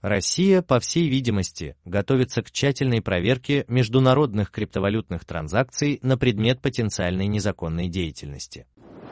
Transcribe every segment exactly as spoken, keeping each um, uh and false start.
Россия, по всей видимости, готовится к тщательной проверке международных криптовалютных транзакций на предмет потенциальной незаконной деятельности.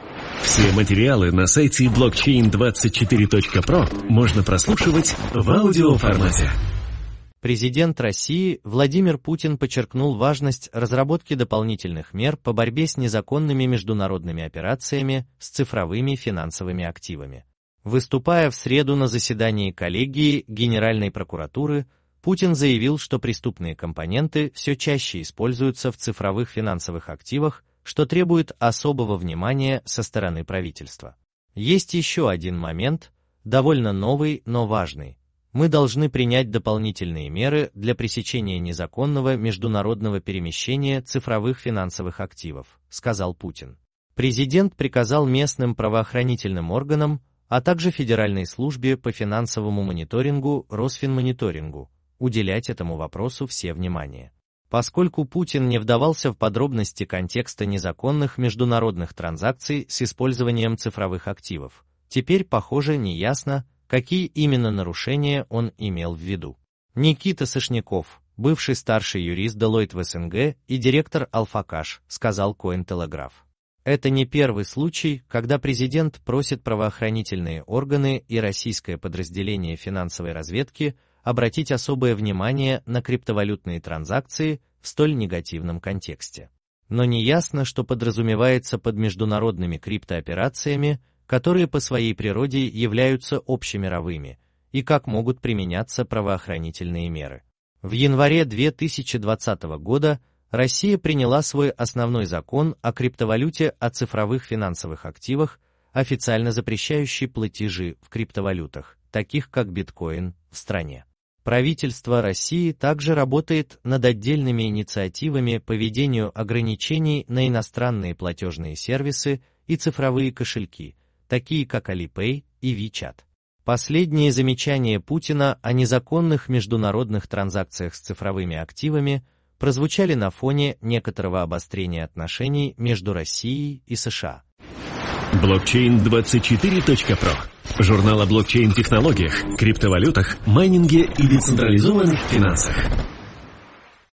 Все материалы на сайте блокчейн двадцать четыре точка про можно прослушивать в аудиоформате. Президент России Владимир Путин подчеркнул важность разработки дополнительных мер по борьбе с незаконными международными операциями с цифровыми финансовыми активами. Выступая в среду на заседании коллегии Генеральной прокуратуры, Путин заявил, что преступные компоненты все чаще используются в цифровых финансовых активах, что требует особого внимания со стороны правительства. Есть еще один момент, довольно новый, но важный. Мы должны принять дополнительные меры для пресечения незаконного международного перемещения цифровых финансовых активов, сказал Путин. Президент приказал местным правоохранительным органам, а также Федеральной службе по финансовому мониторингу Росфинмониторингу уделять этому вопросу все внимание. Поскольку Путин не вдавался в подробности контекста незаконных международных транзакций с использованием цифровых активов, теперь, похоже, неясно, какие именно нарушения он имел в виду. Никита Сошняков, бывший старший юрист Deloitte в СНГ и директор Alphacash, сказал Cointelegraph. Это не первый случай, когда президент просит правоохранительные органы и российское подразделение финансовой разведки обратить особое внимание на криптовалютные транзакции в столь негативном контексте. Но неясно, что подразумевается под международными криптооперациями, которые по своей природе являются общемировыми, и как могут применяться правоохранительные меры. В январе две тысячи двадцатого года Россия приняла свой основной закон о криптовалюте о цифровых финансовых активах, официально запрещающий платежи в криптовалютах, таких как биткоин, в стране. Правительство России также работает над отдельными инициативами по введению ограничений на иностранные платежные сервисы и цифровые кошельки, такие как Alipay и WeChat. Последние замечания Путина о незаконных международных транзакциях с цифровыми активами прозвучали на фоне некоторого обострения отношений между Россией и США. блокчейн двадцать четыре точка про. Журнал о блокчейн-технологиях, криптовалютах, майнинге и децентрализованных финансах.